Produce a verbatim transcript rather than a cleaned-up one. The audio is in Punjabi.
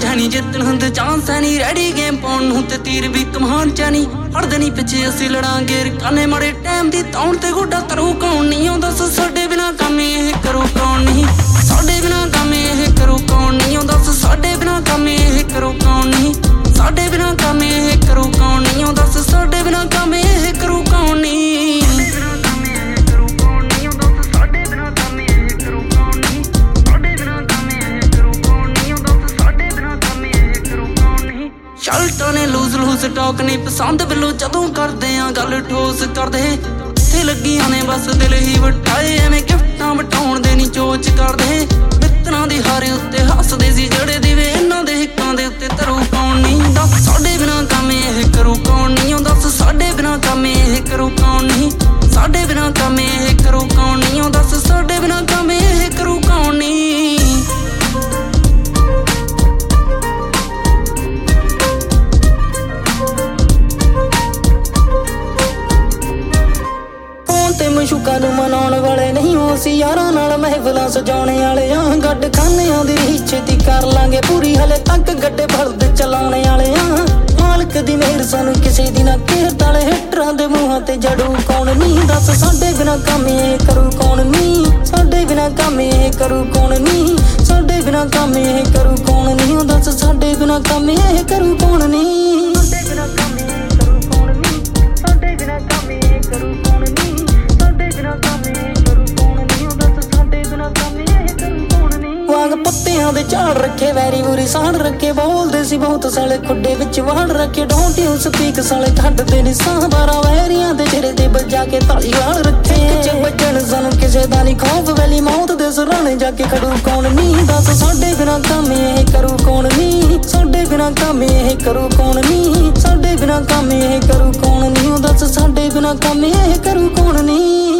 ਜਾਨੀ ਜਿੱਤਣ ਹੁੰਦੇ ਚਾਂਸ ਹੈ ਨੀ ਰੈਡੀ ਗੇਮ ਪਾਉਣ ਨੂੰ ਤੇ ਤੀਰ ਵੀ ਕਮਾਨ ਚ ਨੀ ਹੜਦੇ ਨੀ ਪਿੱਛੇ ਅਸੀਂ ਲੜਾਂਗੇ ਕਾਨੇ ਮਾੜੇ ਟਾਈਮ ਦੀ ਤੌਣ ਤੇ ਗੋਡਾ ਤਰੂ ਕੌਣ ਨਹੀਂ ਆਉਂਦਾ ਸਾਡੇ ਬਿਨਾ ਕੰਮ ਇਹ ਕਰੂ ਕੌਣ ਨਹੀਂ ਸਾਡੇ ਬਿਨਾ ਕੰਮ ਇਹ ਕਰੂ ਕੌਣ ਨਹੀਂ ਆਉਂਦਾ ਸਾਡੇ ਬਿਨਾ ਕੰਮ ਇਹ ਕਰੂ ਕੌਣ ਨਹੀਂ ਸਾਡੇ ਬਿਨਾ ਕੰਮ ਇਹ ਕਰੂ ਕੌਣ ਨਹੀਂ ਆਉਂਦਾ ਸਾਡੇ ਬਿਨਾ ਕੰਮ ਇਹ ਕਰੂ ਕੌਣ ਨਹੀਂ ਸ਼ਲਟਾਂ ਨੇ ਲੂਜ਼ ਲੂਜ਼ ਟਾਕ ਨਹੀਂ ਪਸੰਦ ਬਿੱਲੋ ਜਦੋਂ ਕਰਦੇ ਆ ਗੱਲ ਠੋਸ ਕਰਦੇ ਇੱਥੇ ਲੱਗੀਆਂ ਨੇ ਬਸ ਦਿਲ ਹੀ ਵਟਾਏ ਐਵੇਂ ਗਿਫਟਾਂ ਵਟਾਉਣ ਦੇ ਨੀ ਚੋਚ ਕਰਦੇ ਮਿੱਤਰਾਂ ਦੀ ਹਾਰੇ ਉੱਤੇ ਹੱਸਦੇ ਸੀ ਜਿਹੜੇ ਦੀਵੇ ਇਹਨਾਂ ਦੇ ਹਿੱਕਾਂ ਦੇ ਉੱਤੇ ਧਰੂ ਕੌਣ ਨਹੀਂ ਦੱਸ ਸਾਡੇ ਬਿਨਾ ਕੰਮ ਇਹ ਕਰੂ ਕੌਣ ਨਹੀਂ ਦੱਸ ਸਾਡੇ ਬਿਨਾ ਕੰਮ ਇਹ ਕਰੂ ਕੌਣ ਨਹੀਂ ਸਾਡੇ ਬਿਨਾ ਕੰਮ ਇਹ ਕਰੂ ਕੌਣ ਨਹੀਂ ਦੱਸ ਸਾਡੇ ਬਿਨਾ ਕੰਮ ਇਹ ਕਰੂ ਕੌਣ ਨਹੀਂ ਮਸ਼ੂਕਾਂ ਨੂੰ ਮਨਾਉਣ ਵਾਲੇ ਨਹੀਂ ਹੋ ਅਸੀਂ ਯਾਰਾਂ ਨਾਲ ਮਹਿਫਲਾਂ ਸਜਾਉਣੇ ਵਾਲੇ ਆ ਗੱਡ ਖਾਨਿਆਂ ਦੀ ਰੀਛ ਛੇਤੀ ਕਰ ਲਾਂਗੇ ਪੂਰੀ ਹਲੇ ਤੱਕ ਗੱਡੇ ਬਲਦ ਚਲਾਉਣੇ ਵਾਲੇ ਆ ਮਾਲਕ ਦੀ ਮਿਹਰ ਸਾਨੂੰ ਕਿਸੇ ਦੀ ਨਾ ਕਿਰਤ ਵਾਲੇ ਹਿੱਟਰਾਂ ਦੇ ਮੂੰਹਾਂ ਤੇ ਜੜੂ ਕੌਣ ਨਹੀਂ ਦੱਸ ਸਾਡੇ ਬਿਨਾ ਕੰਮ ਇਹ ਕਰੂ ਕੌਣ ਨਹੀਂ ਸਾਡੇ ਬਿਨਾ ਕੰਮ ਇਹ ਕਰੂ ਕੌਣ ਨਹੀਂ ਸਾਡੇ ਬਿਨਾ ਕੰਮ ਇਹ ਕਰੂ ਕੌਣ ਨਹੀਂ ਦੱਸ ਸਾਡੇ ਬਿਨਾ ਕੰਮ ਇਹ ਕਰੂ ਕੌਣ ਨਹੀਂ ਸਾਡੇ ਬਿਨਾ ਕੰਮ ਇਹ ਕਰੂ ਕੌਣ ਨਹੀਂ ਸਾਡੇ ਬਿਨਾ ਕੰਮ ਇਹ ਕਰੂ ਕੌਣ ਨਹੀਂ ਵਾਂਗ ਪੱਤਿਆਂ ਦੇ ਝਾੜ ਰੱਖੇ ਵੈਰੀ ਬੁਰੀ ਸਾੜ ਰੱਖੇ ਬੋਲਦੇ ਸੀ ਬਹੁਤ ਸਾਲੇ ਖੁੱਡੇ ਵਿੱਚ ਵਾੜ ਰੱਖੇ ਡੋਂਟ ਯੂ ਸਪੀਕ ਸਾਲੇ ਕੱਢਦੇ ਨੀ ਸਾਹ ਬਾਰਾਂ ਵੈਰੀਆਂ ਦੇ ਚਿਹਰੇ ਤੇ ਵੱਜਾ ਕੇ ਤਾਲੀ ਵਾਲ ਰੱਖੇ ਚ ਵੱਜਣ ਸਾਨੂੰ ਕਿਸੇ ਦਾ ਨੀ ਖੌਫ ਵੈਲੀ ਮੌਤ ਦੇ ਸਰਾਣੇ ਜਾ ਕੇ ਖੜੂ ਕੌਣ ਨਹੀਂ ਦੱਸ ਸਾਡੇ ਬਿਨਾ ਕੰਮ ਇਹ ਕਰੂ ਕੌਣ ਨਹੀਂ ਸਾਡੇ ਬਿਨਾ ਕੰਮ ਇਹ ਕਰੂ ਕੌਣ ਨਹੀਂ ਸਾਡੇ ਬਿਨਾ ਕੰਮ ਇਹ ਕਰੂ ਕੌਣ ਨਹੀਂ ਦੱਸ ਸਾਡੇ ਬਿਨਾ ਕੰਮ ਇਹ ਕਰੂ ਕੌਣ ਨਹੀਂ